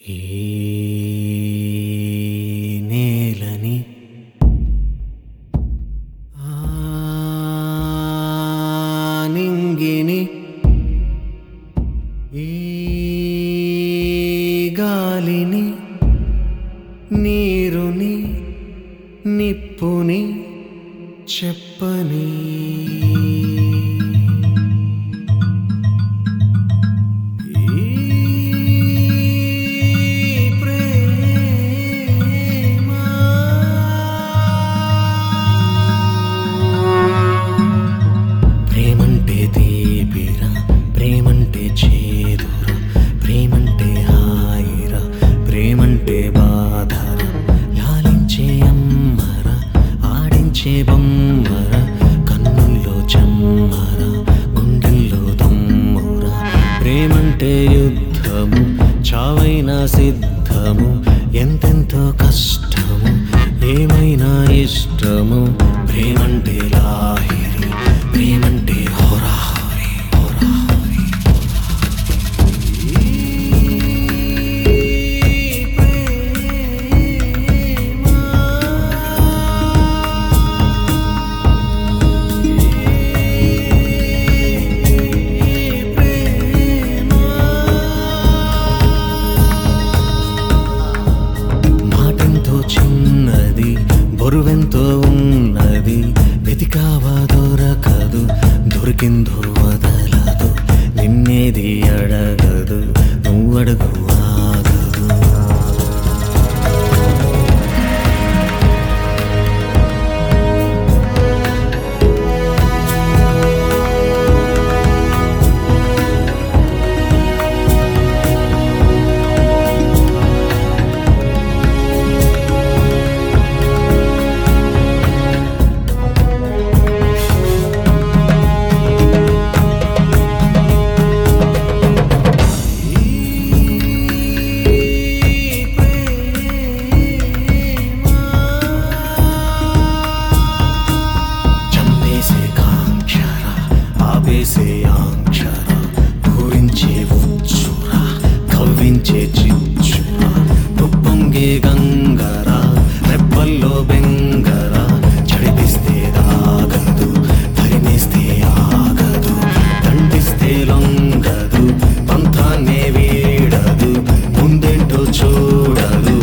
ఈ నేలని నింగిని ఈ గాలిని నీరుని నిప్పుని చెప్పని ప్రేమంటే తీపిరా, ప్రేమంటే చేదురా, ప్రేమంటే హాయిరా, ప్రేమంటే బాధరా, లాలించే అమ్మరా, ఆడించే బొమ్మరా, కన్నుల్లో చెమ్మరా, గుండెల్లో దమ్మురా. ప్రేమంటే యుద్ధము, చావైనా సిద్ధము, ఎంతెంతో కష్టము, ఏమైనా ఇష్టము. ప్రేమంటే లాహిరి, ప్రేమంటే హోరాహోరి, హోరాహోరి. మాటెంతో చిన్నది, బరువెంతో ఉన్నది, వెతికావా దొరకదు, దొరికిందో వదలదు, నిన్నేది అడగదు, నువ్వడుగు ఆగదు. ఆపేసే ఆంక్షర, పూరించే ఉచ్చురా, కవ్వించే చిచ్చురా, ఉప్పొంగే గంగరా, రెప్పల్లో బెంగరా, చడిపిస్తే దాగదు, తరిమేస్తే ఆగదు, దండిస్తే లొంగదు, పంతాన్నే వీడదు, ముందేంటో చూడదు.